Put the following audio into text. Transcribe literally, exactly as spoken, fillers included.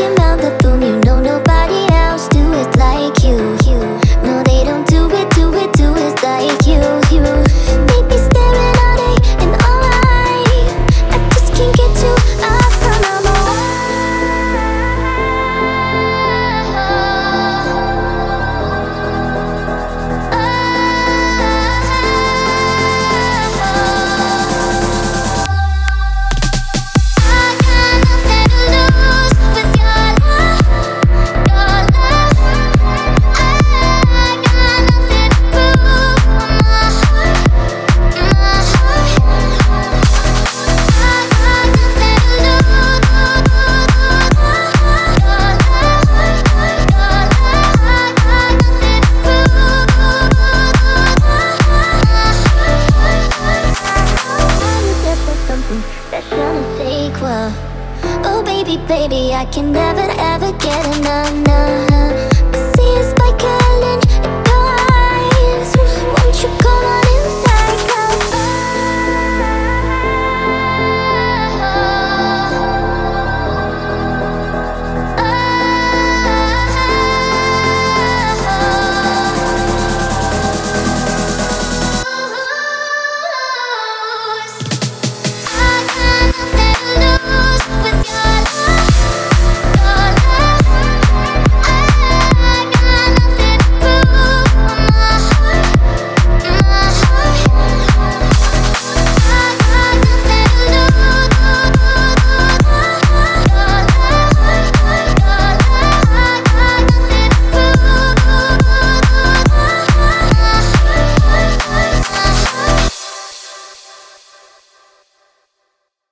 your mouth a boom. You know nobody else do it like you. You, no, they don't do it, do it, do it like you. You make me staring all day and all night. I just can't get you off from my mind. That shouldn't take well. Oh baby, baby, I can never ever get enough.